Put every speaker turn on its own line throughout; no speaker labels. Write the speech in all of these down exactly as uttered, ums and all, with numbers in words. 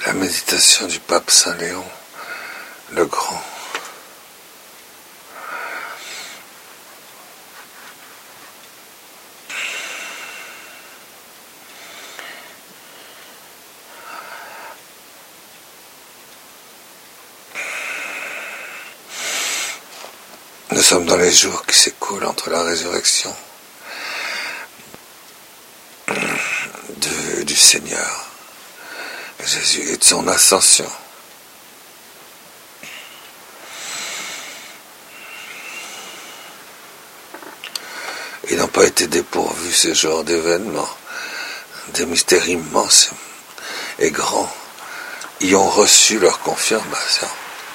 La méditation du pape Saint Léon le Grand. Nous sommes dans les jours qui s'écoulent entre la résurrection de, du Seigneur Jésus et de son ascension. Ils n'ont pas été dépourvus ces jours d'événements, des mystères immenses et grands. Ils ont reçu leur confirmation.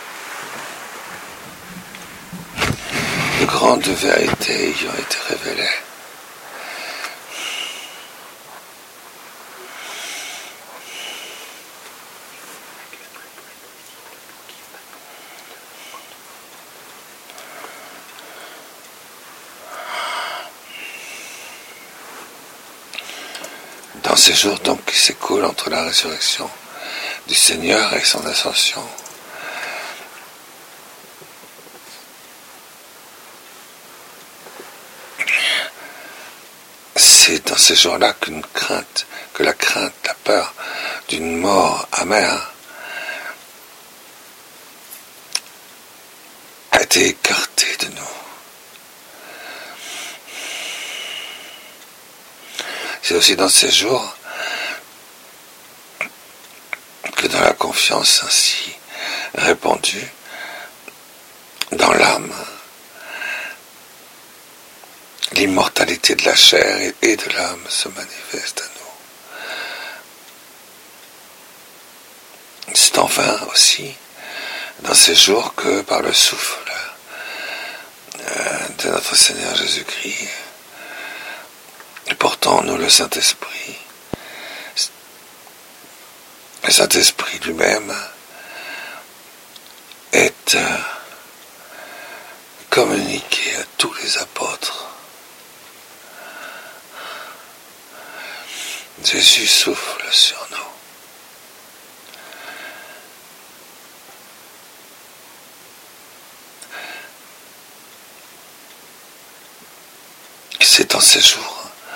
De grandes vérités y ont été révélées. Dans ces jours donc qui s'écoulent entre la résurrection du Seigneur et son ascension, c'est dans ces jours-là qu'une crainte, que la crainte, la peur d'une mort amère a été écartée de nous. C'est aussi dans ces jours que dans la confiance ainsi répandue dans l'âme, l'immortalité de la chair et de l'âme se manifeste à nous. C'est enfin aussi dans ces jours que par le souffle de notre Seigneur Jésus-Christ, portant en nous le Saint-Esprit, le Saint-Esprit lui-même est communiqué à tous les apôtres. Jésus souffle sur nous. C'est dans ces jours,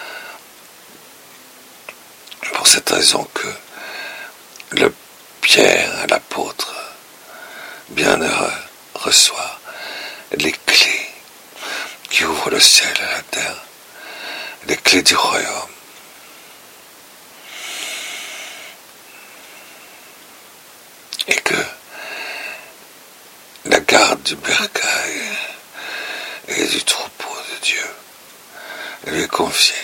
pour cette raison que le Pierre, l'apôtre, bienheureux, reçoit les clés qui ouvrent le ciel et la terre, les clés du royaume. Et que la garde du bercail et du troupeau de Dieu lui est confiée.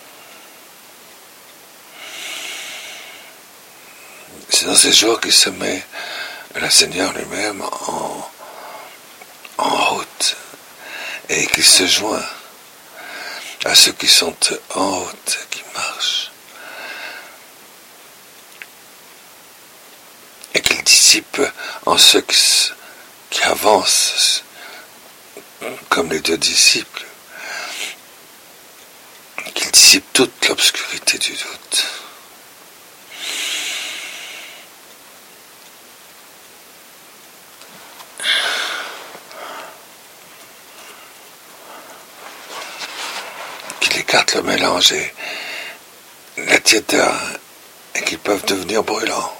C'est dans ces jours qu'il se met le Seigneur lui-même en, en route et qu'il se joint à ceux qui sont en route, qui marchent, et qu'il dissipe en ceux qui, qui avancent comme les deux disciples, qu'il dissipe toute l'obscurité du doute. Qu'il écarte le mélange et la tiédeur et qu'ils peuvent devenir brûlants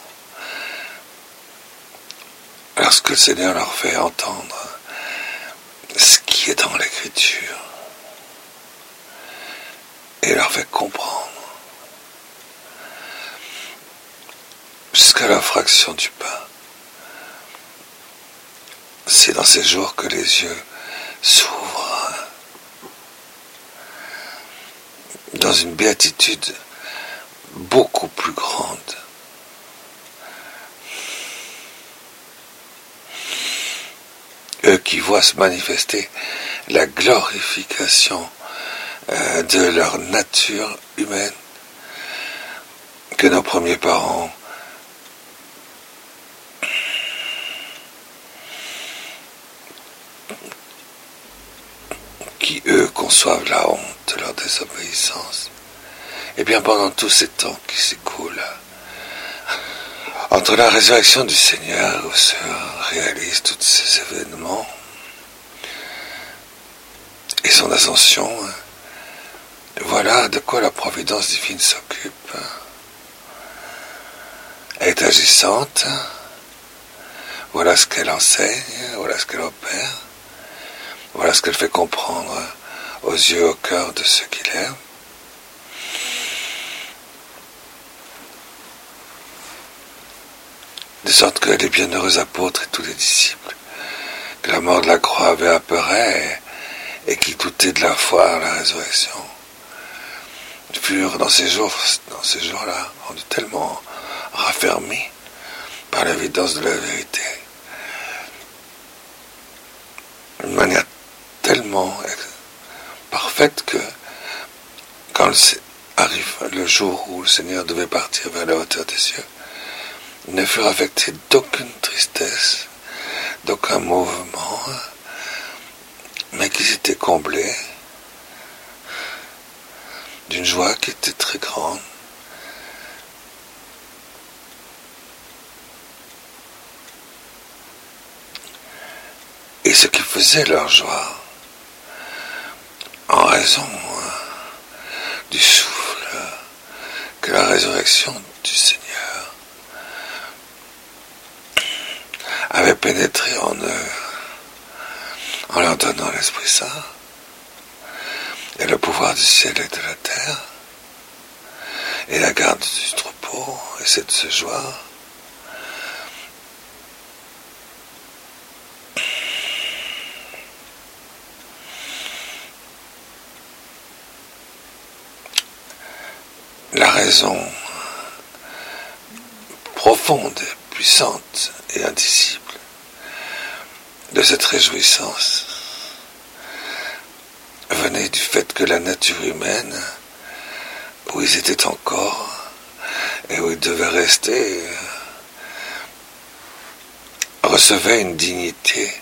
lorsque le Seigneur leur fait entendre ce qui est dans l'Écriture et leur fait comprendre jusqu'à la fraction du pain. C'est dans ces jours que les yeux s'ouvrent dans une béatitude beaucoup plus grande. Eux qui voient se manifester la glorification euh, de leur nature humaine que nos premiers parents qui eux conçoivent la honte de leur désobéissance. Et bien pendant tous ces temps qui s'écoulent, Entre la résurrection du Seigneur où se réalisent tous ces événements et son ascension, voilà de quoi la providence divine s'occupe. Elle est agissante, voilà ce qu'elle enseigne, voilà ce qu'elle opère, voilà ce qu'elle fait comprendre aux yeux, au cœur de ceux qui l'aiment. De sorte que les bienheureux apôtres et tous les disciples, que la mort de la croix avait apeuré et, et qui doutaient de la foi à la résurrection, furent dans ces jours, dans ces jours-là, rendus tellement raffermis par l'évidence de la vérité, d'une manière tellement parfaite que quand arrive le jour où le Seigneur devait partir vers la hauteur des cieux, ils ne furent affectés d'aucune tristesse, d'aucun mouvement, mais qu'ils étaient comblés d'une joie qui était très grande. Et ce qui faisait leur joie, en raison du souffle que la résurrection du Seigneur avait pénétré en eux, en leur donnant l'Esprit Saint et le pouvoir du ciel et de la terre, et la garde du troupeau, et cette joie, la raison profonde, puissante et indicible de cette réjouissance venait du fait que la nature humaine, où ils étaient encore et où ils devaient rester, recevait une dignité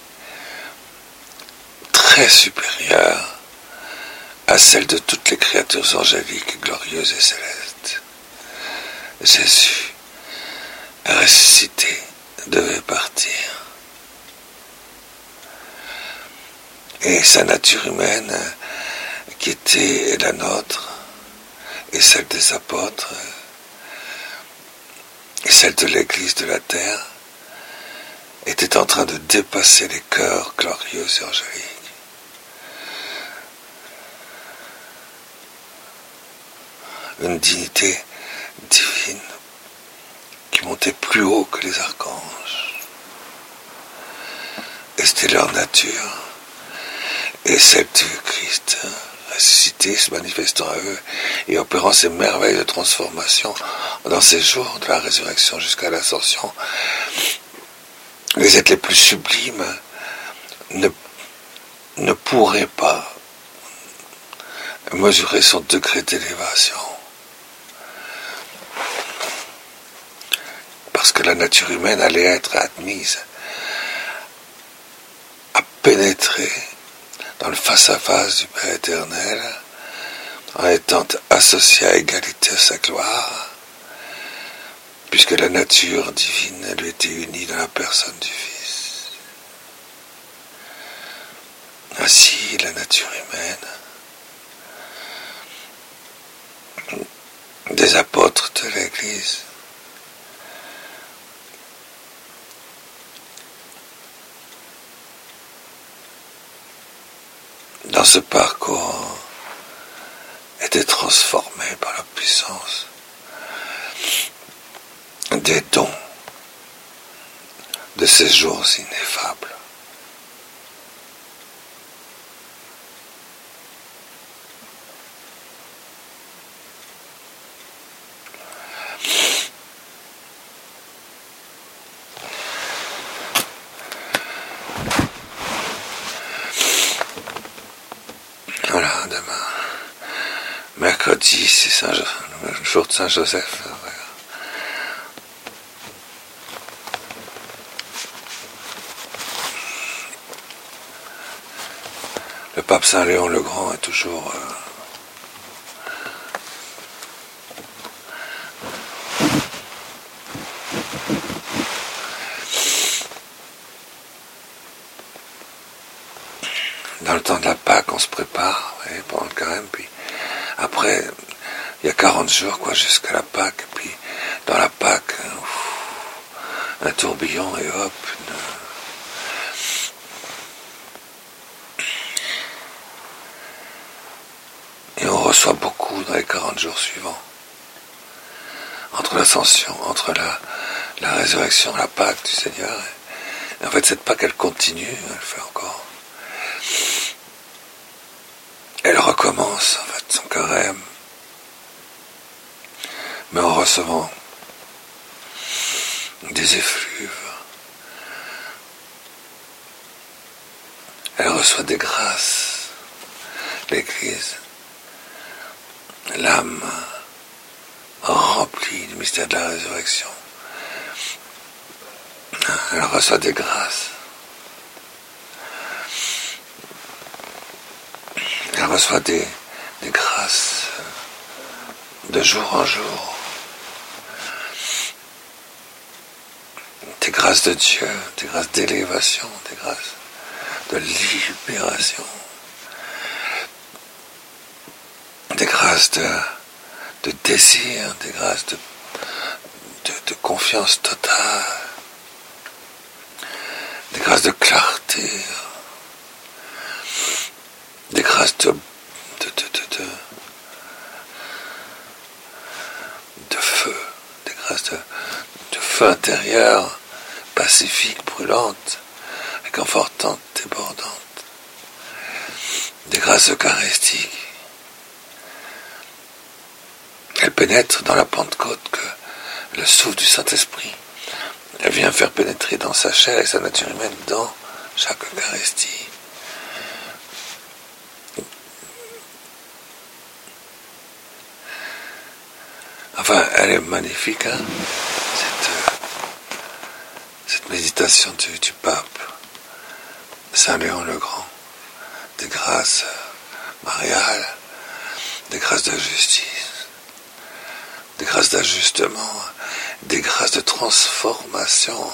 très supérieure à celle de toutes les créatures angéliques, glorieuses et célestes. Jésus, ressuscité, devait partir. Et sa nature humaine, qui était la nôtre, et celle des apôtres, et celle de l'Église de la terre, était en train de dépasser les cœurs glorieux et angéliques. Une dignité divine qui montait plus haut que les archanges. Et c'était leur nature. Et celle du Christ ressuscité, se manifestant à eux et opérant ces merveilles de transformation dans ces jours de la résurrection jusqu'à l'ascension. Les êtres les plus sublimes ne, ne pourraient pas mesurer son degré d'élévation. Parce que la nature humaine allait être admise à pénétrer dans le face-à-face du Père éternel, en étant associé à égalité à sa gloire, puisque la nature divine lui était unie dans la personne du Fils. Ainsi, la nature humaine des apôtres de l'Église dans ce parcours était transformé par la puissance des dons de ces jours ineffables. Voilà, demain, mercredi, c'est Saint jo- le jour de Saint-Joseph. Le pape Saint Léon le Grand est toujours euh, dans le temps de la Pâque, on se prépare, ouais, pendant le carême, puis après, il y a quarante jours, quoi, jusqu'à la Pâque, puis dans la Pâque, ouf, un tourbillon, et hop, une... et on reçoit beaucoup dans les quarante jours suivants. Entre l'ascension, entre la, la résurrection, la Pâque du Seigneur, et, et en fait, cette Pâque, elle continue, elle fait encore. Elle recommence, en fait, son carême, mais en recevant des effluves. Elle reçoit des grâces, l'Église, l'âme remplie du mystère de la résurrection. Elle reçoit des grâces. Elle reçoit des, des grâces de jour en jour. Des grâces de Dieu, des grâces d'élévation, des grâces de libération, des grâces de, de désir, des grâces de, de, de confiance totale, des grâces de clarté, des grâces de, de, de, de, de, de feu, des grâces de, de feu intérieur, pacifique, brûlante, réconfortante, débordante, des grâces eucharistiques. Elle pénètre dans la Pentecôte que le souffle du Saint-Esprit vient faire pénétrer dans sa chair et sa nature humaine dans chaque Eucharistie. Enfin, elle est magnifique, hein, cette, cette méditation du, du pape Saint Léon le Grand, des grâces mariales, des grâces de justice, des grâces d'ajustement, des grâces de transformation,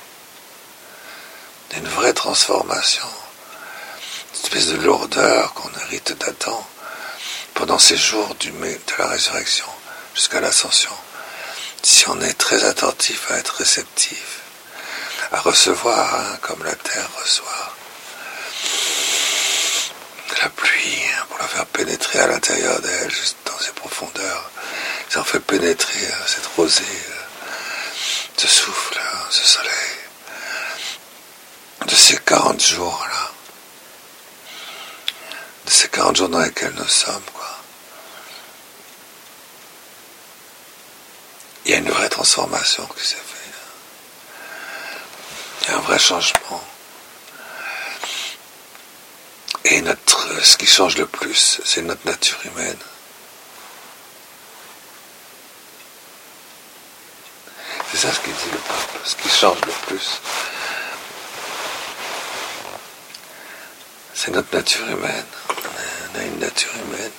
d'une vraie transformation, une espèce de lourdeur qu'on hérite d'Adam pendant ces jours du, de la résurrection jusqu'à l'ascension. Si on est très attentif à être réceptif, à recevoir, hein, comme la terre reçoit la pluie, hein, pour la faire pénétrer à l'intérieur d'elle, juste dans ses profondeurs, ça en fait pénétrer hein, cette rosée, euh, ce souffle, hein, ce soleil, de ces quarante jours là, de ces quarante jours dans lesquels nous sommes, quoi. Il y a une vraie transformation qui s'est faite. Il y a un vrai changement. Et notre, ce qui change le plus, c'est notre nature humaine. C'est ça ce qu'il dit le pape. Ce qui change le plus, c'est notre nature humaine. On a une nature humaine.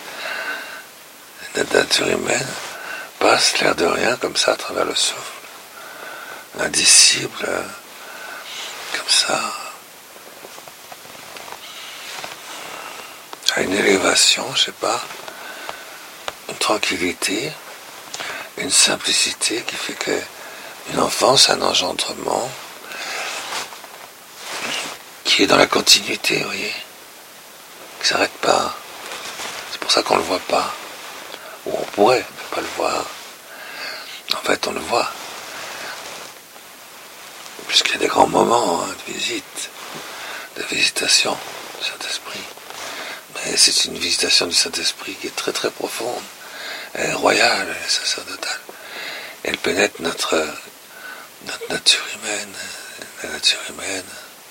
Et notre nature humaine passe l'air de rien comme ça à travers le souffle, indicible, comme ça, à une élévation, je sais pas, une tranquillité, une simplicité qui fait que une enfance, un engendrement qui est dans la continuité, vous voyez, qui s'arrête pas. C'est pour ça qu'on le voit pas, ou on pourrait pas le voir. En fait, on le voit. Puisqu'il y a des grands moments hein, de visite, de visitation du Saint-Esprit. Mais c'est une visitation du Saint-Esprit qui est très très profonde. Elle est royale, elle est sacerdotale. Elle pénètre notre, notre nature humaine, la nature humaine.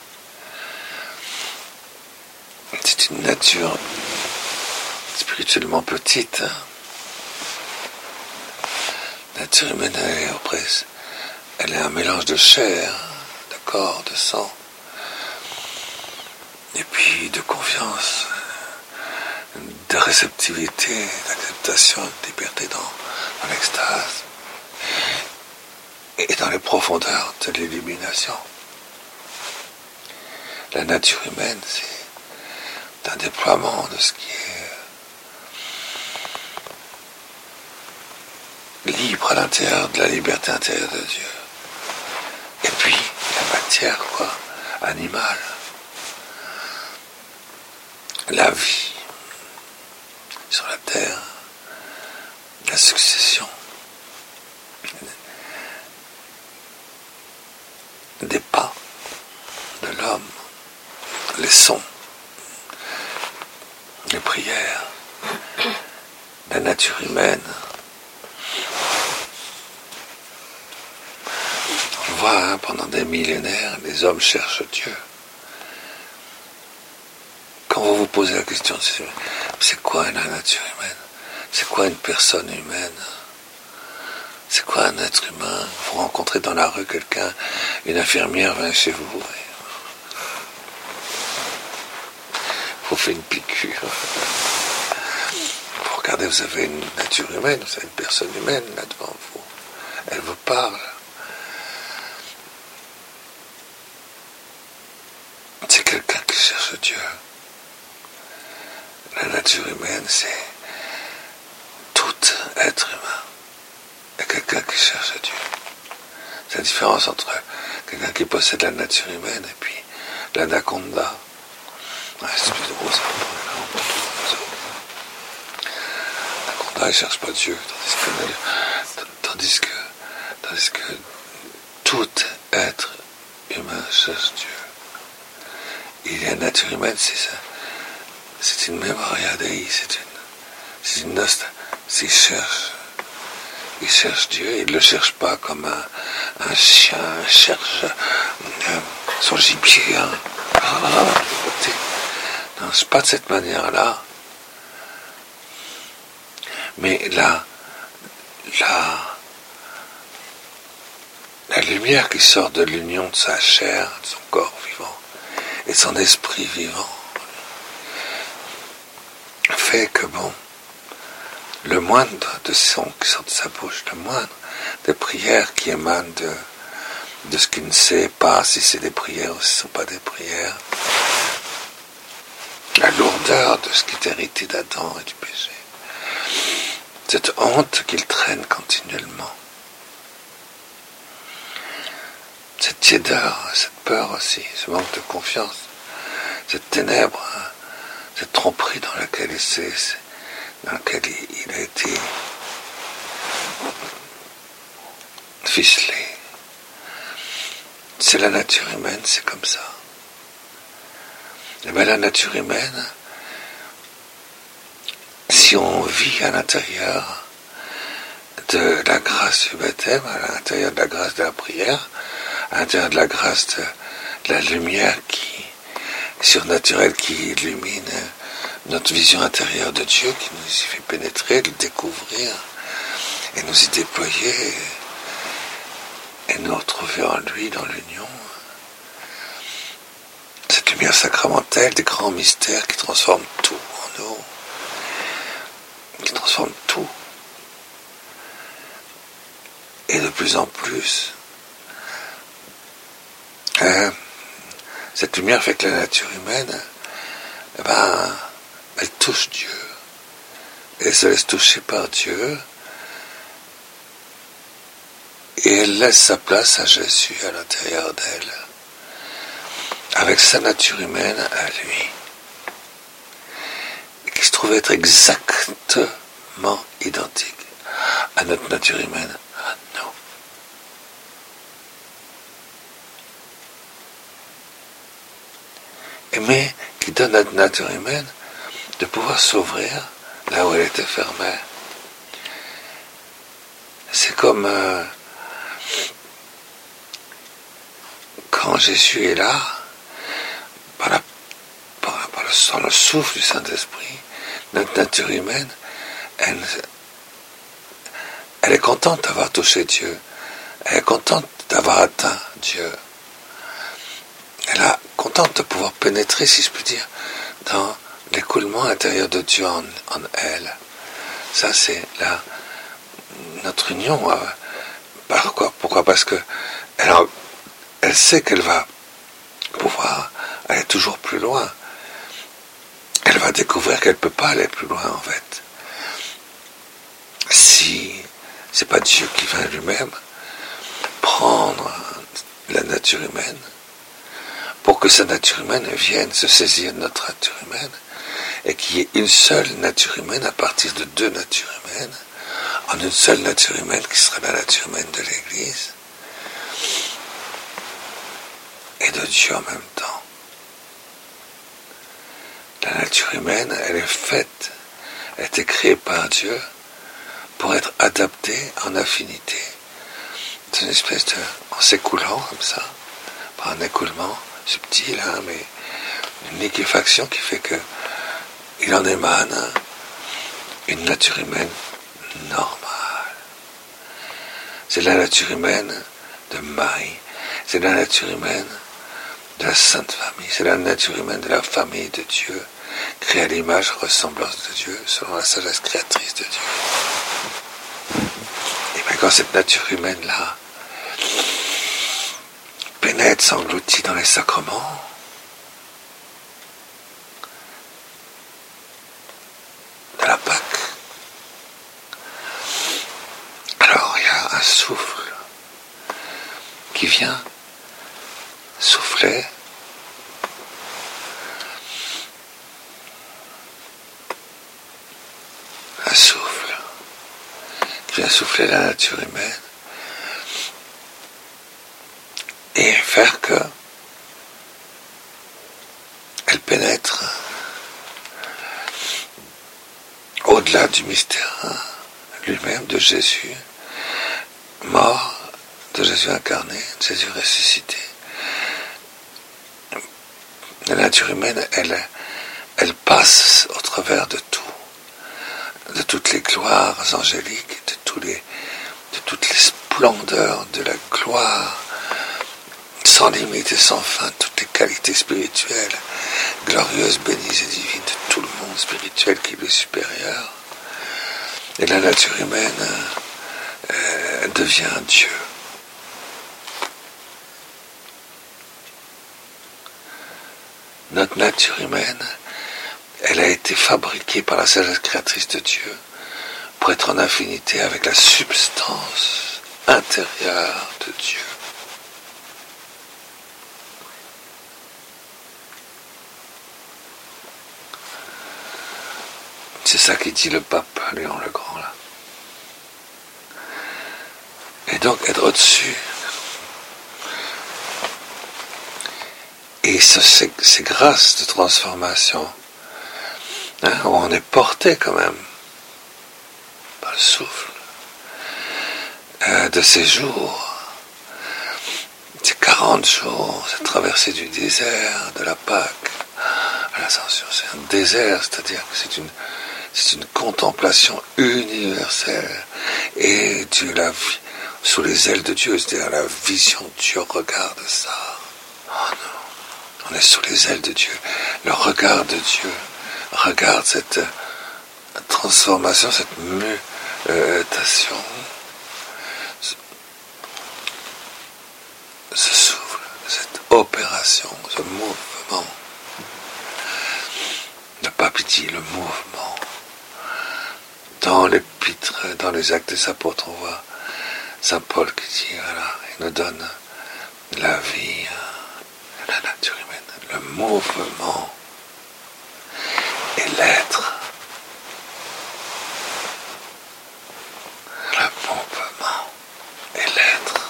C'est une nature spirituellement petite, hein. La nature humaine, elle est oppresse. Elle est un mélange de chair, de corps, de sang, et puis de confiance, de réceptivité, d'acceptation, de liberté dans, dans l'extase et dans les profondeurs de l'illumination. La nature humaine, c'est, d'un déploiement de ce qui est libre à l'intérieur de la liberté intérieure de Dieu. Et puis, la matière, quoi, animale. La vie sur la terre, la succession des pas de l'homme, les sons, les prières, la nature humaine. On voit, hein, pendant des millénaires, les hommes cherchent Dieu. Quand vous vous posez la question, c'est quoi la nature humaine? C'est quoi une personne humaine? C'est quoi un être humain? Vous rencontrez dans la rue quelqu'un, une infirmière vient chez vous, et vous fait une piqûre. Vous regardez, vous avez une nature humaine, vous avez une personne humaine là devant vous. Elle vous parle. C'est quelqu'un qui cherche Dieu. La nature humaine, c'est tout être humain. Et quelqu'un qui cherche Dieu. C'est la différence entre quelqu'un qui possède la nature humaine et puis l'anaconda. Ouais, c'est plus drôle ça. L'anaconda, il ne cherche pas Dieu. Tandis que, tandis que, tandis que tout être humain cherche Dieu. Et la nature humaine, c'est ça. C'est une mémoria Dei, c'est une, c'est une nostalgie. Il cherche, il cherche Dieu, il ne le cherche pas comme un, un chien cherche euh, son gibier. Hein. Non, c'est pas de cette manière-là. Mais la, la, la lumière qui sort de l'union de sa chair, de son corps vivant, et de son esprit vivant, fait que bon, le moindre de sons qui sort de sa bouche, le moindre des prières qui émanent de, de ce qu'il ne sait pas si c'est des prières ou si ce ne sont pas des prières, la lourdeur de ce qui est hérité d'Adam et du péché, cette honte qu'il traîne continuellement, cette tiédeur, cette peur aussi, ce manque de confiance, cette ténèbre, cette tromperie dans laquelle il s'est, dans laquelle il a été ficelé. C'est la nature humaine, c'est comme ça. Et bien la nature humaine, si on vit à l'intérieur de la grâce du baptême, à l'intérieur de la grâce de la prière, à l'intérieur de la grâce de, de la lumière qui surnaturelle qui illumine notre vision intérieure de Dieu, qui nous y fait pénétrer, le découvrir et nous y déployer et nous retrouver en lui dans l'union. Cette lumière sacramentelle des grands mystères qui transforment tout en nous, qui transforment tout. Et de plus en plus, hein, cette lumière fait que la nature humaine, eh ben, elle touche Dieu. Et elle se laisse toucher par Dieu. Et elle laisse sa place à Jésus à l'intérieur d'elle, avec sa nature humaine à lui, qui se trouve être exactement identique à notre nature humaine, à nous. Mais qui donne à notre nature humaine de pouvoir s'ouvrir là où elle était fermée. C'est comme euh, quand Jésus est là, par, la, par, par le, sans le souffle du Saint-Esprit, notre nature humaine, elle, elle est contente d'avoir touché Dieu, elle est contente d'avoir atteint Dieu. Elle est contente de pouvoir pénétrer, si je puis dire, dans l'écoulement intérieur de Dieu en, en elle. Ça, c'est la, notre union. Euh, pourquoi, pourquoi Parce que elle, elle sait qu'elle va pouvoir aller toujours plus loin. va découvrir qu'elle ne peut pas aller plus loin en fait. Si c'est pas Dieu qui vient lui-même prendre la nature humaine, pour que sa nature humaine vienne se saisir de notre nature humaine, et qu'il y ait une seule nature humaine à partir de deux natures humaines, en une seule nature humaine qui sera la nature humaine de l'Église, et de Dieu en même temps. La nature humaine, elle est faite, elle a été créée par Dieu pour être adaptée en affinité. C'est une espèce de... en s'écoulant comme ça, par un écoulement subtil, hein, mais une liquéfaction qui fait que il en émane une nature humaine normale. C'est la nature humaine de Marie, c'est la nature humaine de la Sainte Famille, c'est la nature humaine de la famille de Dieu, créée à l'image et ressemblance de Dieu, selon la sagesse créatrice de Dieu. Et bien quand cette nature humaine-là pénètre, s'engloutit dans les sacrements, de la Pâque, alors il y a un souffle qui vient souffler un souffle qui vient souffler la nature humaine et faire que elle pénètre au-delà du mystère lui-même de Jésus mort, de Jésus incarné, de Jésus ressuscité. La nature humaine, elle, elle passe au travers de tout, de toutes les gloires angéliques, de, tous les, de toutes les splendeurs de la gloire sans limite et sans fin, toutes les qualités spirituelles, glorieuses, bénies et divines de tout le monde spirituel qui lui est supérieur. Et la nature humaine euh, devient Dieu. Notre nature humaine, elle a été fabriquée par la sagesse créatrice de Dieu pour être en affinité avec la substance intérieure de Dieu. C'est ça qui dit le pape Léon le Grand là. Et donc être au-dessus. Et ce, ces, ces grâces de transformation, hein, où on est porté quand même par le souffle euh, de ces jours, ces quarante jours, cette traversée du désert, de la Pâque à l'Ascension, c'est un désert, c'est-à-dire que c'est une C'est une contemplation universelle et Dieu la vit sous les ailes de Dieu, c'est-à-dire la vision de Dieu regarde ça. Oh non, on est sous les ailes de Dieu. Le regard de Dieu regarde cette transformation, cette mutation, ce souffle, cette opération, ce mouvement. Le pape dit le mouvement. Dans l'épître, dans les actes des apôtres, on voit Saint Paul qui dit, voilà, il nous donne la vie, la nature humaine, le mouvement et l'être. Le mouvement et l'être.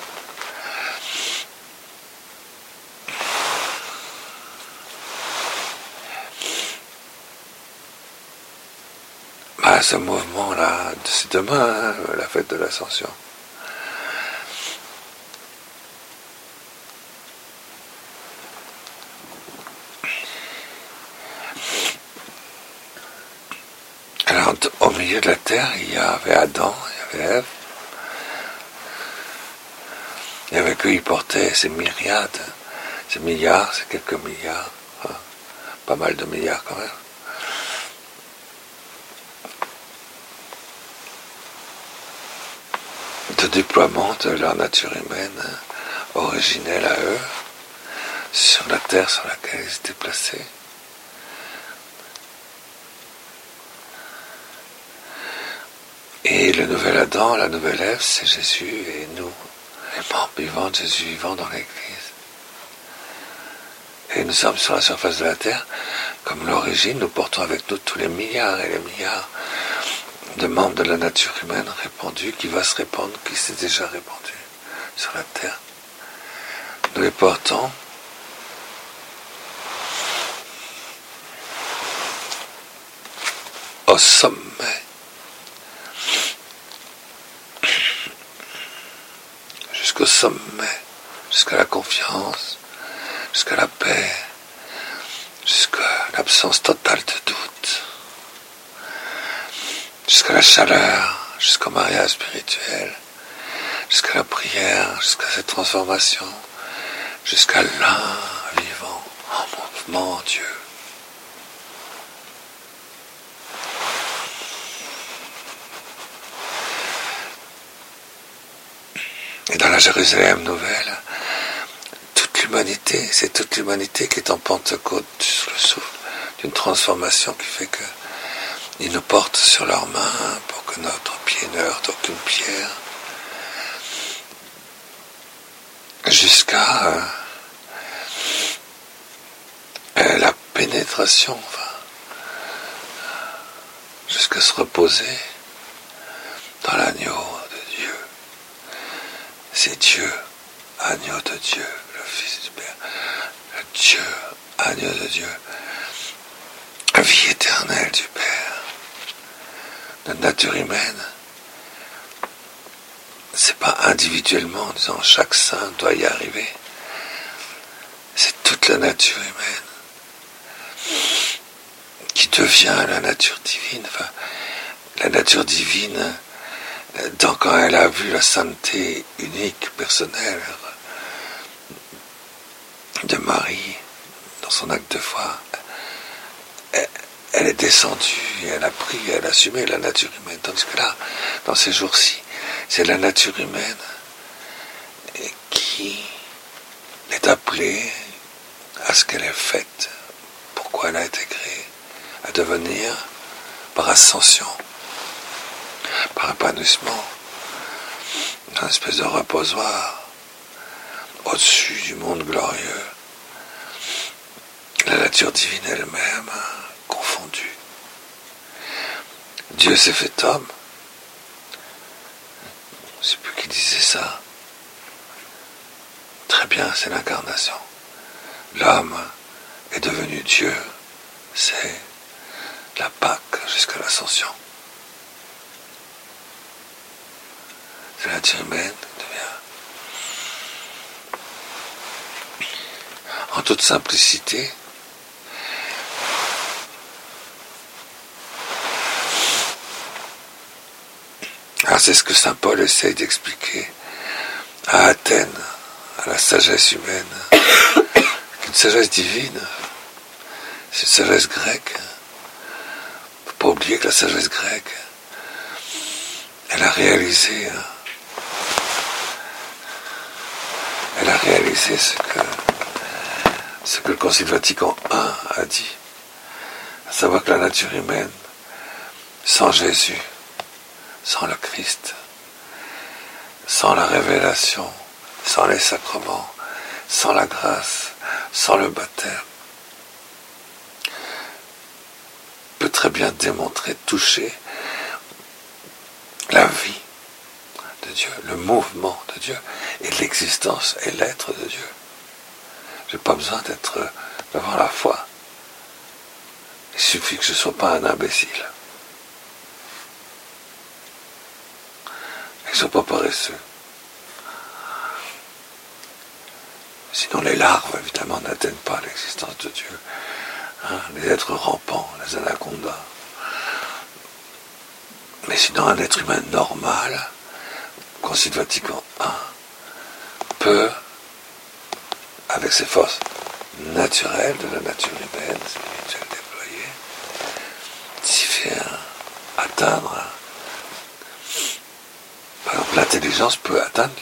Bah, ce mouvement-là, c'est demain, hein, la fête de l'Ascension. Alors, au milieu de la terre, il y avait Adam, il y avait Ève. Et avec eux, ils portaient ces myriades, ces milliards, ces quelques milliards, hein, pas mal de milliards quand même. De déploiement de leur nature humaine originelle à eux sur la terre sur laquelle ils étaient placés. Et le nouvel Adam, la nouvelle Ève, c'est Jésus et nous, les membres vivants de Jésus vivant dans l'Église. Et nous sommes sur la surface de la terre, comme l'origine, nous portons avec nous tous les milliards et les milliards de membres de la nature humaine répandus, qui va se répandre, qui s'est déjà répandu sur la terre. Nous les portons au sommet, jusqu'au sommet, jusqu'à la confiance, jusqu'à la paix, jusqu'à l'absence totale de doute, jusqu'à la chaleur, jusqu'au mariage spirituel, jusqu'à la prière, jusqu'à cette transformation, jusqu'à l'un vivant en mouvement, Dieu. Et dans la Jérusalem nouvelle, toute l'humanité, c'est toute l'humanité qui est en Pentecôte sur le souffle d'une transformation qui fait que ils nous portent sur leurs mains pour que notre pied ne heurte aucune pierre, jusqu'à euh, euh, la pénétration, enfin, jusqu'à se reposer dans l'agneau de Dieu. C'est Dieu, agneau de Dieu, le Fils du Père, le Dieu, agneau de Dieu, la vie éternelle du Père. Notre nature humaine, c'est pas individuellement en disant chaque saint doit y arriver. C'est toute la nature humaine qui devient la nature divine. Enfin, la nature divine, dans, quand elle a vu la sainteté unique, personnelle de Marie, dans son acte de foi, elle, elle est descendue et elle a pris, elle a assumé la nature humaine. Tandis que là, dans ces jours-ci, c'est la nature humaine qui est appelée à ce qu'elle est faite, pourquoi elle a été créée, à devenir, par ascension, par épanouissement, une espèce de reposoir au-dessus du monde glorieux, la nature divine elle-même confondue. Dieu s'est fait homme. Je ne sais plus qui disait ça. Très bien, c'est l'incarnation. L'homme est devenu Dieu. C'est la Pâque jusqu'à l'ascension. C'est la nature humaine qui devient. En toute simplicité, alors c'est ce que saint Paul essaye d'expliquer à Athènes, à la sagesse humaine, une sagesse divine, c'est une sagesse grecque. Faut pas oublier que la sagesse grecque, elle a réalisé, elle a réalisé ce que, ce que le Concile Vatican un a dit, à savoir que la nature humaine, sans Jésus, sans le Christ, sans la révélation, sans les sacrements, sans la grâce, sans le baptême, peut très bien démontrer, toucher la vie de Dieu, le mouvement de Dieu, et l'existence et l'être de Dieu. Je n'ai pas besoin d'être, d'avoir la foi. Il suffit que je ne sois pas un imbécile. Et que je ne sois pas paresseux. Sinon les larves, évidemment, n'atteignent pas l'existence de Dieu. Hein, les êtres rampants, les anacondas. Mais sinon, un être humain normal, Concile Vatican un, peut, avec ses forces naturelles de la nature humaine, spirituelle déployée, s'y faire atteindre. Par exemple, l'intelligence peut atteindre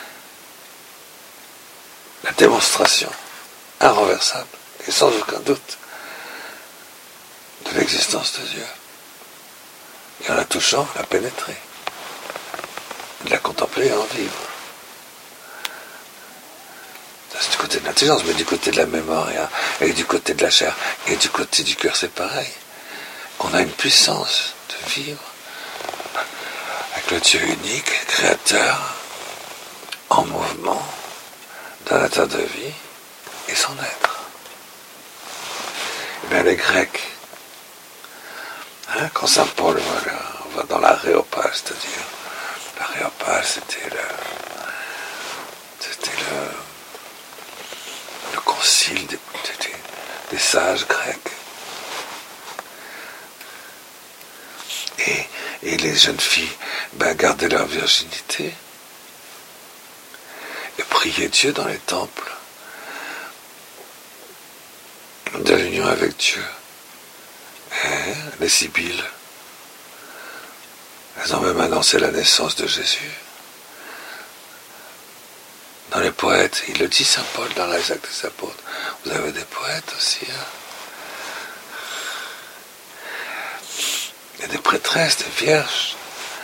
la démonstration irrenversable et sans aucun doute de l'existence de Dieu. Et en la touchant, la pénétrer. de la contempler et en vivre. Ça, c'est du côté de l'intelligence, mais du côté de la mémoire et, et du côté de la chair et du côté du cœur, c'est pareil. On a une puissance de vivre avec le Dieu unique, créateur, en mouvement, dans la terre de vie et son être. Et bien les Grecs, hein, quand saint Paul voilà, on va dans l'aréopage, c'est-à-dire l'aréopage, c'était le, c'était le, le concile des, des, des sages grecs. Et, et les jeunes filles ben, gardaient leur virginité et priaient Dieu dans les temples de l'union avec Dieu. Et les Sibylles, elles ont même annoncé la naissance de Jésus. Dans les poètes, il le dit saint Paul dans les Actes des Apôtres, vous avez des poètes aussi, hein. Il y a des prêtresses, des vierges.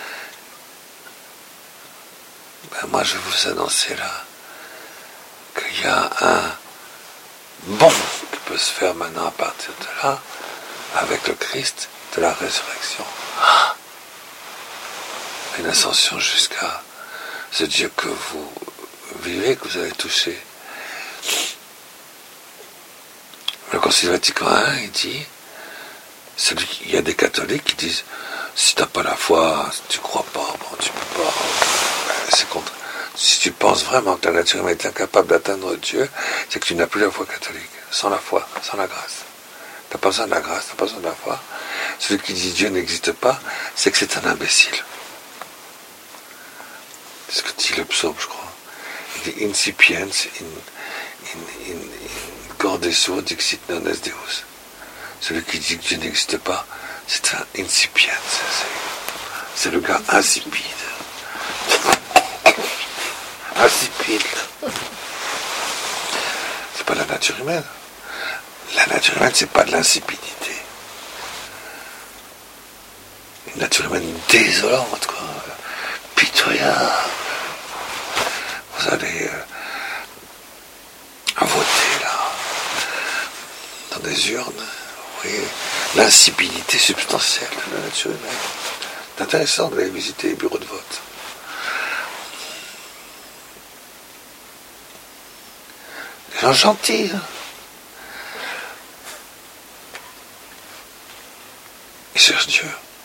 Ben moi je vais vous annoncer là qu'il y a un bond qui peut se faire maintenant à partir de là, avec le Christ de la résurrection. Une ascension jusqu'à ce Dieu que vous vivez, que vous avez touché. Le Concile Vatican un, il dit, celui, il y a des catholiques qui disent, si tu n'as pas la foi, si tu ne crois pas, bon, tu peux pas, c'est contre. Si tu penses vraiment que la nature humaine est incapable d'atteindre Dieu, c'est que tu n'as plus la foi catholique. Sans la foi, sans la grâce. Tu n'as pas besoin de la grâce, tu n'as pas besoin de la foi. Celui qui dit Dieu n'existe pas, c'est que c'est un imbécile. C'est ce que dit le psaume, je crois. Il dit incipiens in, in, in, in corde suo dixit non est Deus. Celui qui dit que Dieu n'existe pas, c'est un incipient. C'est, c'est le gars insipide. Insipide. C'est pas la nature humaine. La nature humaine, c'est pas de l'insipidité. Une nature humaine désolante, quoi. Pitoyable. Vous allez euh, voter, là, dans des urnes. Vous voyez, l'insipidité substantielle de la nature humaine. C'est intéressant d'aller visiter les bureaux de vote. Des gens gentils, hein. Ils cherchent Dieu.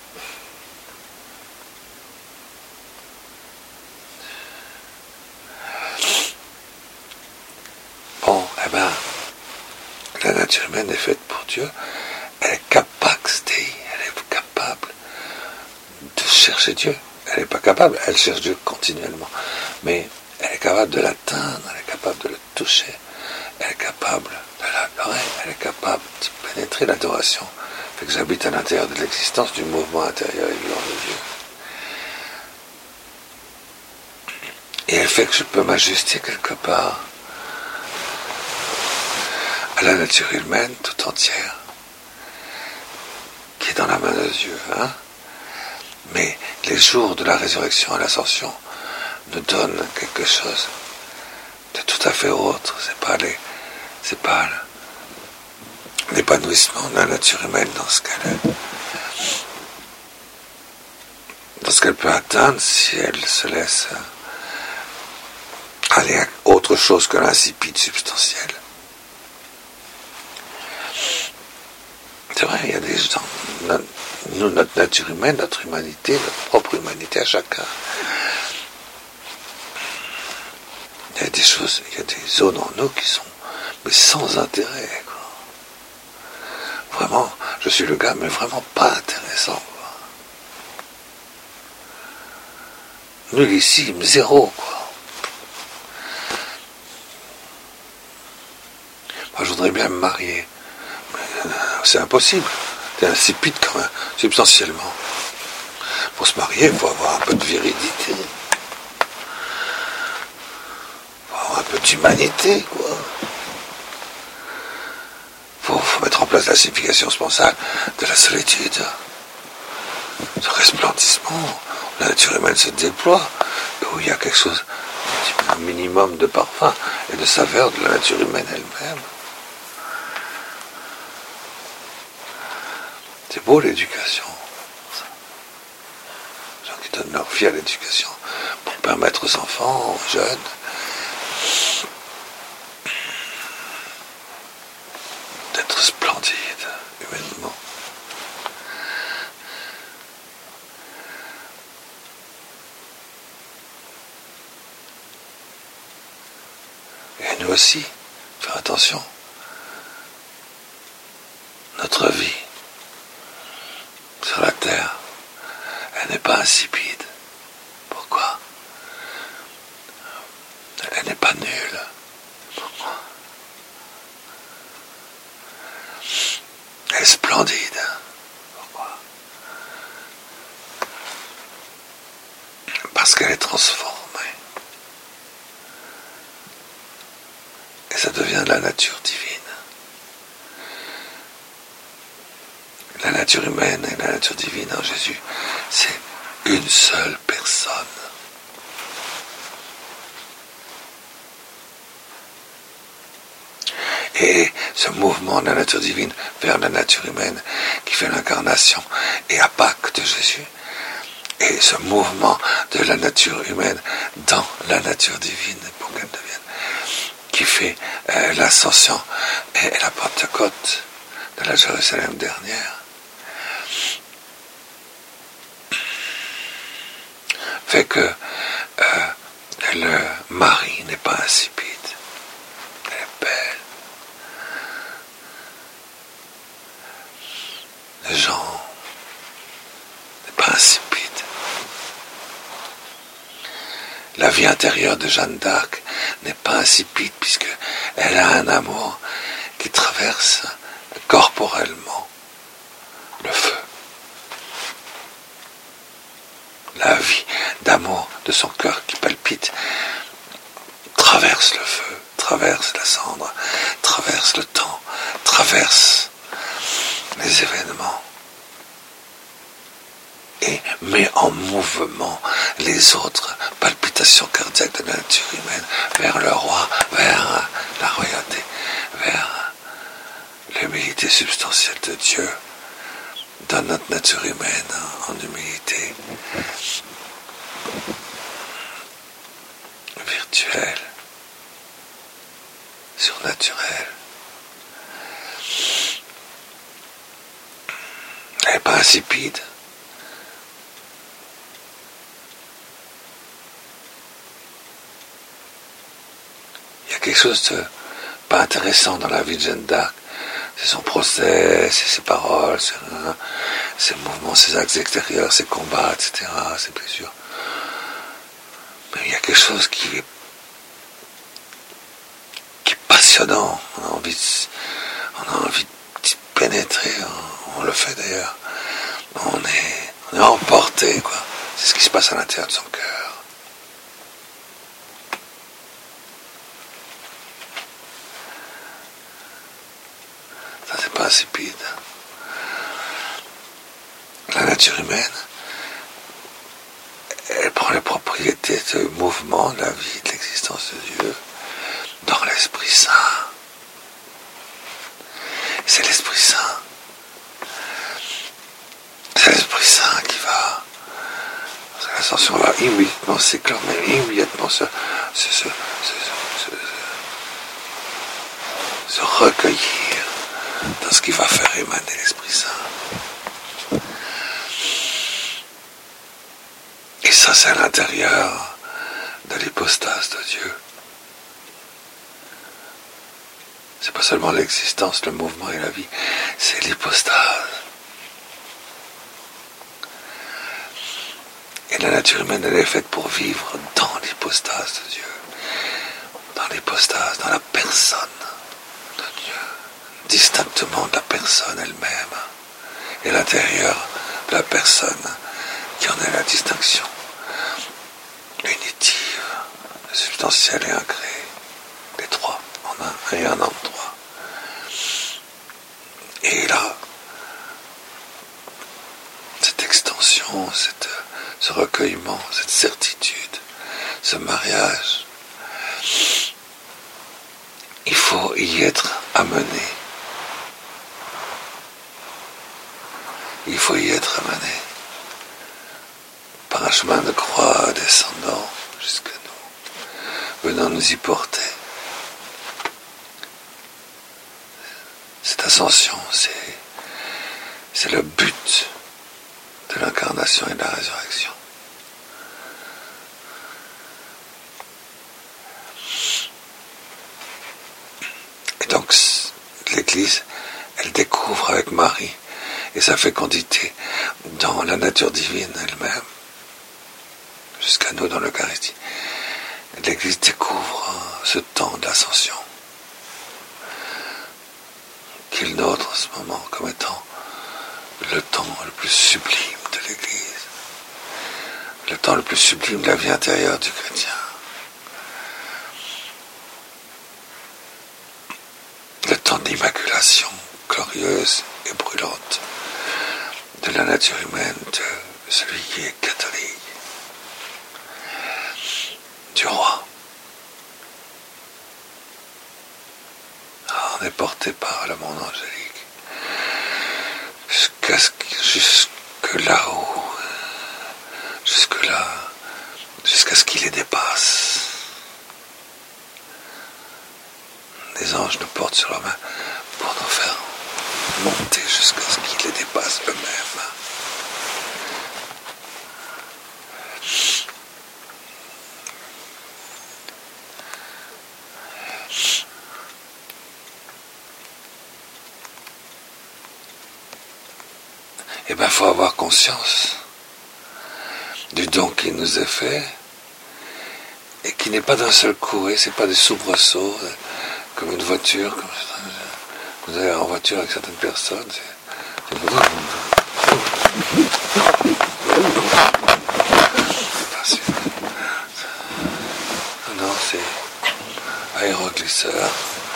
Bon, eh ben, la nature humaine est faite pour Dieu. Elle est capable, elle est capable de chercher Dieu. Elle n'est pas capable, elle cherche Dieu continuellement. Mais elle est capable de l'atteindre, elle est capable de le toucher, elle est capable de l'adorer, elle est capable de pénétrer l'adoration. Fait que j'habite à l'intérieur de l'existence du mouvement intérieur et vivant de Dieu. Et elle fait que je peux m'ajuster quelque part à la nature humaine tout entière, qui est dans la main de Dieu. Hein? Mais les jours de la résurrection et l'ascension nous donnent quelque chose de tout à fait autre. C'est pas les, c'est pas l'épanouissement de la nature humaine dans ce qu'elle est, dans ce qu'elle peut atteindre si elle se laisse aller à autre chose que l'insipide substantiel. C'est vrai, il y a des gens, notre, nous, notre nature humaine, notre humanité, notre propre humanité à chacun. Il y a des choses, il y a des zones en nous qui sont mais sans intérêt, quoi. Vraiment, je suis le gars, mais vraiment pas intéressant, quoi. Nullissime, zéro, quoi. Moi, je voudrais bien me marier. Mais c'est impossible. C'est insipide quand même, substantiellement. Pour se marier, il faut avoir un peu de virilité. Il faut avoir un peu d'humanité, quoi. Il faut, faut mettre en place la signification sponsale de la solitude. Ce resplendissement, la nature humaine se déploie. où il y a quelque chose, un minimum de parfum et de saveur de la nature humaine elle-même. C'est beau l'éducation. Les gens qui donnent leur vie à l'éducation pour permettre aux enfants, aux jeunes, d'être splendides humainement. Et nous aussi, faire attention. Notre vie sur la terre, elle n'est pas insipide. Pourquoi? Elle n'est pas nulle. Pourquoi? Elle est splendide. Pourquoi? Parce qu'elle est transformée. Et ça devient de la nature divine. La nature humaine et la nature divine en Jésus, c'est une seule personne. Et ce mouvement de la nature divine vers la nature humaine qui fait l'incarnation et à Pâques de Jésus, et ce mouvement de la nature humaine dans la nature divine pour qu'elle devienne, qui fait euh, l'ascension et la Pentecôte de la Jérusalem dernière, fait que euh, le mari n'est pas insipide, elle est belle. Le genre n'est pas insipide. La vie intérieure de Jeanne d'Arc n'est pas insipide puisque elle a un amour qui traverse corporellement le feu. La vie d'amour de son cœur qui palpite traverse le feu, traverse la cendre, traverse le temps, traverse les événements et met en mouvement les autres palpitations cardiaques de la nature humaine vers le roi, vers la royauté, vers l'humilité substantielle de Dieu dans notre nature humaine en humilité virtuelle, surnaturelle. Elle n'est pas insipide. Il y a quelque chose de pas intéressant dans la vie de Jeanne d'Arc. C'est son procès, c'est ses paroles, c'est, euh, ses mouvements, ses actes extérieurs, ses combats, et cetera, ses blessures. Mais il y a quelque chose qui est, qui est passionnant. On a envie de, on a envie de pénétrer, on, on le fait d'ailleurs. On est, on est emporté, quoi. C'est ce qui se passe à l'intérieur de son cœur. Ça, c'est pas insipide. La nature humaine, elle prend les propriétés de mouvement de la vie, de l'existence de Dieu, dans l'Esprit Saint. C'est l'Esprit Saint. C'est l'Esprit Saint qui va, l'ascension va immédiatement s'éclore, mais immédiatement se, se, se, se, se, se, se recueillir dans ce qui va faire émaner l'Esprit Saint. Et ça, c'est à l'intérieur de l'hypostase de Dieu. C'est pas seulement l'existence, le mouvement et la vie, c'est l'hypostase. Et la nature humaine, elle est faite pour vivre dans l'hypostase de Dieu. Dans l'hypostase, dans la personne de Dieu. Distinctement de la personne elle-même. Et l'intérieur de la personne qui en est la distinction. Unitive, substantielle et incréée. Les trois, en un et un en trois. Et là, cette extension, cette, ce recueillement, cette certitude ce mariage, il faut y être amené. Il faut y être amené par un chemin de croix descendant jusqu'à nous, venant nous y porter. Cette ascension, c'est, c'est le but de l'incarnation et de la résurrection. Et donc, l'Église, elle découvre avec Marie et sa fécondité dans la nature divine elle-même, jusqu'à nous dans l'Eucharistie. L'Église découvre ce temps de l'ascension, qui est le nôtre en ce moment, comme étant le temps le plus sublime de l'Église, le temps le plus sublime de la vie intérieure du chrétien. Le temps d'immaculation glorieuse et brûlante de la nature humaine de celui qui est catholique, du roi. Alors, on est porté par le monde angélique jusqu'à ce que, jusque là-haut, jusque là, jusqu'à ce qu'il les dépasse. Les anges nous portent sur leurs mains pour nous faire monter jusqu'à ce qu'ils les dépassent eux-mêmes. Eh bien, il faut avoir conscience du don qui nous est fait et qui n'est pas d'un seul coup, et c'est pas des soubresauts, comme une voiture, comme vous allez en voiture avec certaines personnes, c'est, c'est... Non, c'est aéroglisseur.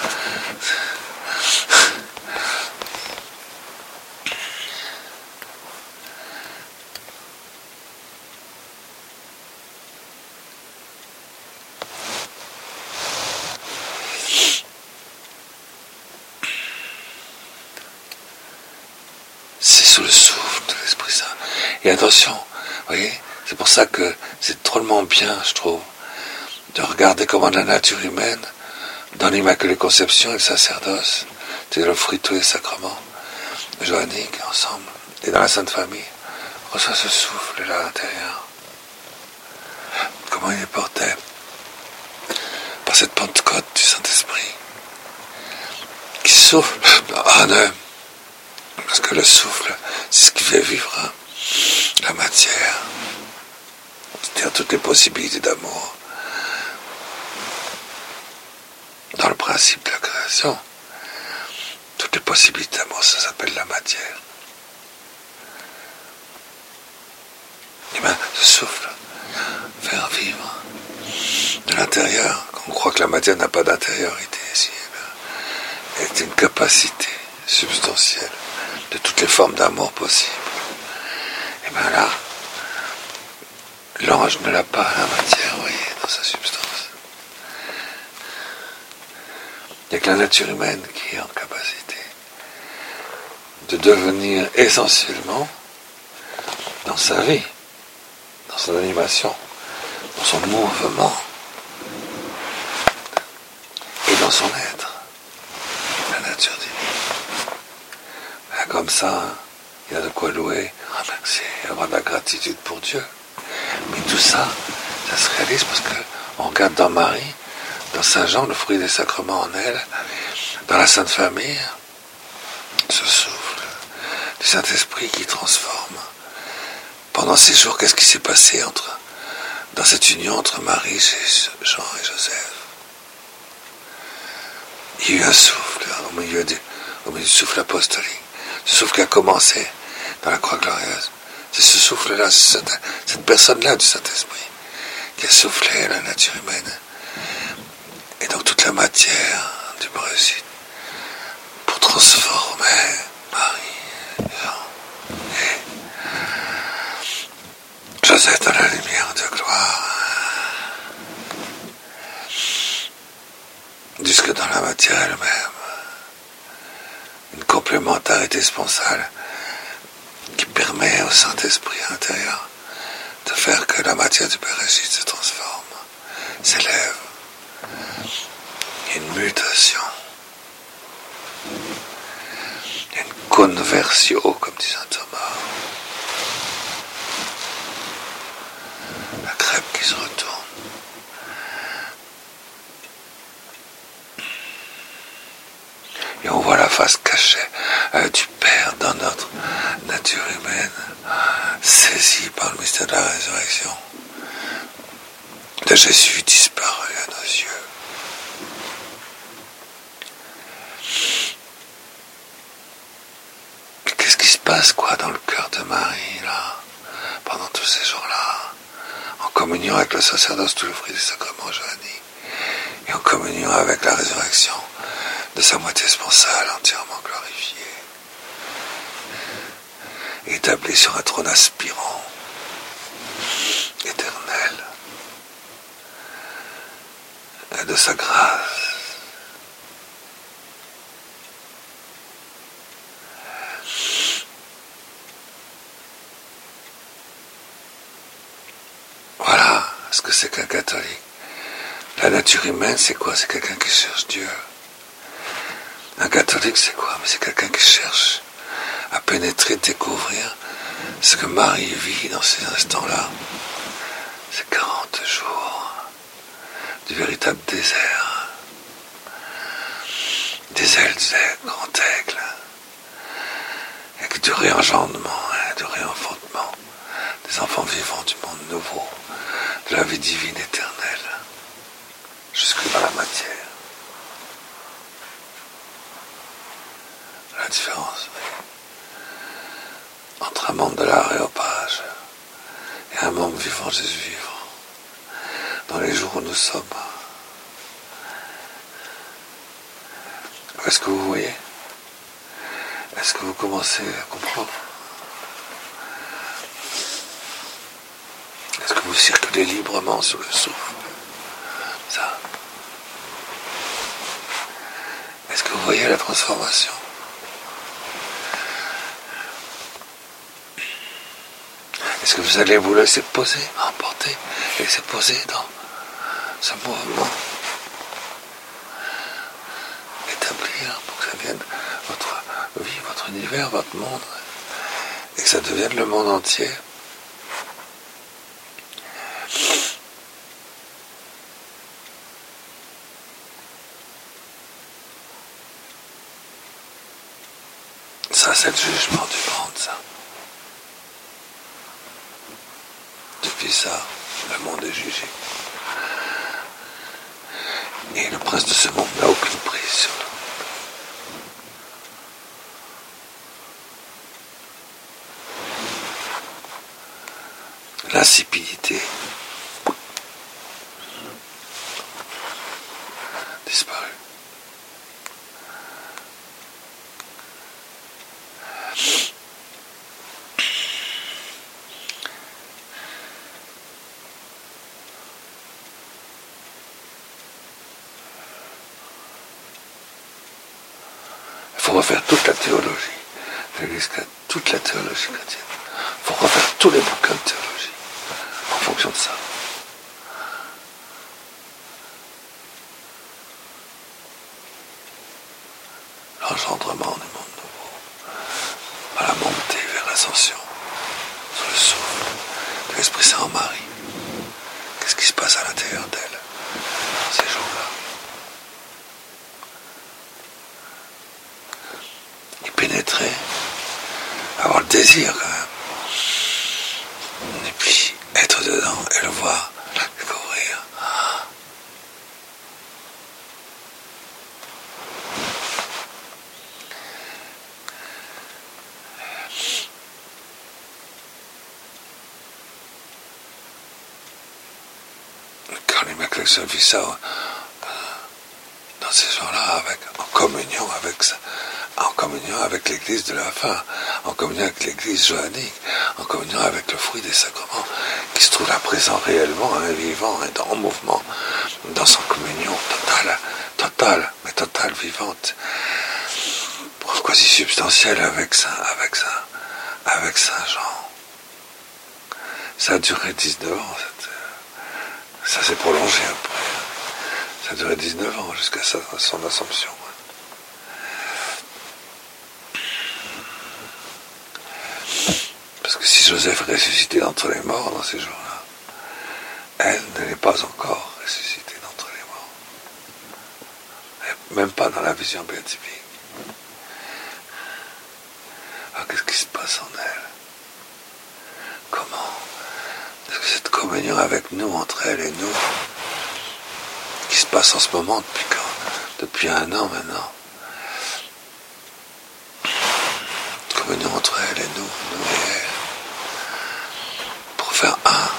Sous le souffle de l'Esprit Saint. Et attention, vous voyez, c'est pour ça que c'est drôlement bien, je trouve, de regarder comment la nature humaine, dans l'Immaculée Conception et le sacerdoce, c'est le fruit de tous les sacrements joanniques ensemble, et dans la Sainte Famille, reçoit ce souffle-là à l'intérieur. Comment il est porté par cette Pentecôte du Saint-Esprit, qui souffle en eux. Parce que le souffle, c'est ce qui fait vivre hein, la matière, c'est-à-dire toutes les possibilités d'amour. Dans le principe de la création, toutes les possibilités d'amour, ça s'appelle la matière. Et bien, ce souffle, faire vivre de l'intérieur, on croit que la matière n'a pas d'intériorité ici, eh bien, est une capacité substantielle de toutes les formes d'amour possibles. Et bien là, l'ange ne l'a pas, la matière, vous voyez, dans sa substance. Il n'y a que la nature humaine qui est en capacité de devenir essentiellement, dans sa vie, dans son animation, dans son mouvement, et dans son être, la nature divine. Comme ça, il y a de quoi louer, remercier, avoir de la gratitude pour Dieu. Mais tout ça, ça se réalise parce qu'on regarde dans Marie, dans Saint Jean, le fruit des sacrements en elle, dans la Sainte Famille, ce souffle du Saint-Esprit qui transforme. Pendant ces jours, qu'est-ce qui s'est passé entre, dans cette union entre Marie, Jean et Joseph? Il y a eu un souffle au milieu du, au milieu du souffle apostolique. Ce souffle qui a commencé dans la croix glorieuse. C'est ce souffle-là, cette, cette personne-là du Saint-Esprit qui a soufflé la nature humaine. Et donc toute la matière du Brésil pour transformer Marie, Jean et Joseph dans la lumière de gloire. jusque dans la matière elle-même. Une complémentarité sponsale qui permet au Saint-Esprit intérieur de faire que la matière du Bereshit se transforme, s'élève. Il y a une mutation. Il y a une conversio, comme dit saint Thomas. La crêpe qui se retourne. Et on voit la face cachée euh, du Père dans notre nature humaine, saisie par le mystère de la résurrection. De Jésus disparu à nos yeux. Mais qu'est-ce qui se passe, quoi, dans le cœur de Marie, là, pendant tous ces jours-là, en communion avec le sacerdoce, tout le fruit du sacrement johannique, et en communion avec la résurrection de sa moitié sponsale entièrement glorifiée, établie sur un trône aspirant, éternel, et de sa grâce. Voilà ce que c'est qu'un catholique. La nature humaine, c'est quoi? C'est quelqu'un qui cherche Dieu. Un catholique, c'est quoi? Mais c'est quelqu'un qui cherche à pénétrer, découvrir ce que Marie vit dans ces instants-là. Ces quarante jours du véritable désert, des ailes grand aigle, et du réengendement, hein, du réenfantement des enfants vivants du monde nouveau, de la vie divine éternelle, jusque dans la matière. La différence, oui, entre un monde de l'aréopage et un monde vivant Jésus vivant, dans les jours où nous sommes. Est-ce que vous voyez? Est-ce que vous commencez à comprendre? Est-ce que vous circulez librement sur le souffle? Ça. Est-ce que vous voyez la transformation? Est-ce que vous allez vous laisser poser, emporter, laisser poser dans ce mouvement, établir pour que ça vienne votre vie, votre univers, votre monde, et que ça devienne le monde entier? Ça, c'est le jugement du monde, ça. Depuis ça, le monde est jugé. Et le prince de ce monde n'a aucune prise sur le monde. L'insipidité disparue. Il faut refaire toute la théologie de l'Église, toute la théologie chrétienne. Il faut refaire tous les bouquins de théologie en fonction de ça. L'engendrement du monde nouveau, à la montée vers l'ascension, sur le souffle de l'Esprit Saint en Marie. Qu'est-ce qui se passe à l'intérieur d'elle dans ces jours-là? Y pénétrer, avoir le désir quand même, et puis être dedans et le voir, le découvrir. Quand les mecs se vivent ça dans ces jours-là, avec, en communion avec ça, en communion avec l'église de la fin, en communion avec l'église johannique, en communion avec le fruit des sacrements, qui se trouve là présent réellement, hein, vivant, hein, dans, en mouvement, dans son communion totale, totale totale, mais totale, vivante, quasi substantielle avec Saint, avec Saint, avec Saint Jean. Ça a duré dix-neuf ans, cette, ça s'est prolongé après. Ça a duré dix-neuf ans jusqu'à son Assomption. Parce que si Joseph est ressuscité d'entre les morts dans ces jours-là, elle ne l'est pas encore ressuscitée d'entre les morts. Même pas dans la vision béatifique. Alors qu'est-ce qui se passe en elle? Comment est-ce que cette communion avec nous, entre elle et nous, qui se passe en ce moment depuis quand? Depuis un an maintenant. Communion entre elle et nous, nous et elle. Pour faire un.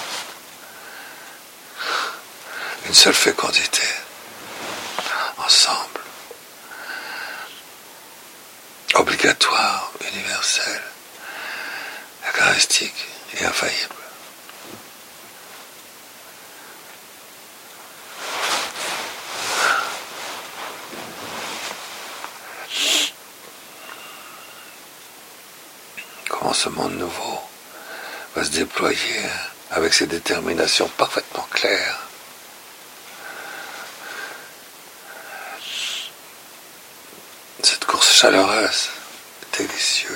Une seule fécondité. Ensemble. Obligatoire, universelle, eucharistique et infaillible. Comment ce monde nouveau va se déployer avec ses déterminations parfaitement claires. Cette course chaleureuse, délicieuse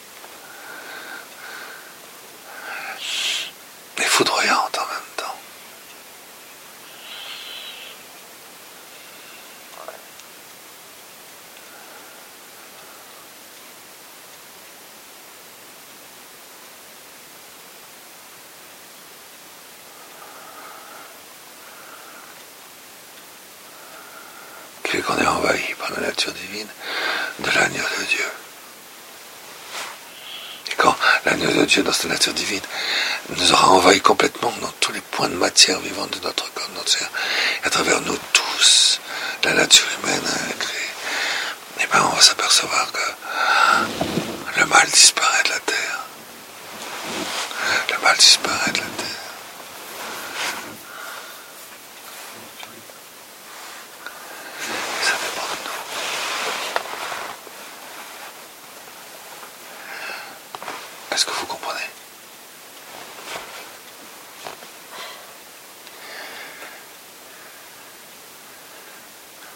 et foudroyante en même temps. Qui fait qu'on est envahi par la nature divine de l'agneau de Dieu. Et quand l'agneau de Dieu, dans cette nature divine, nous aura envahi complètement dans tous les points de matière vivante de notre corps, de notre chair, et à travers nous tous, la nature humaine créée, et bien on va s'apercevoir que le mal disparaît de la terre. Le mal disparaît de la terre. Est-ce que vous comprenez?